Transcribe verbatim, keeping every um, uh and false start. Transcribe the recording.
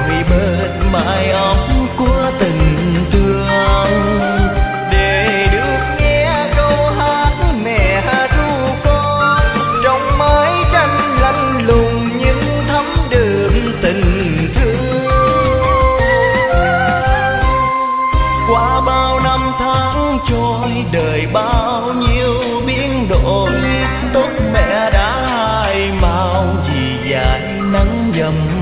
vội bên mái ấm của tình thương, để được nghe câu hát mẹ ru con trong mái tranh lạnh lùng nhưng thấm đượm tình thương. Qua bao năm tháng trôi, đời bao nhiêu biến đổi, tóc mẹ đã hai màu vì dải nắng dầm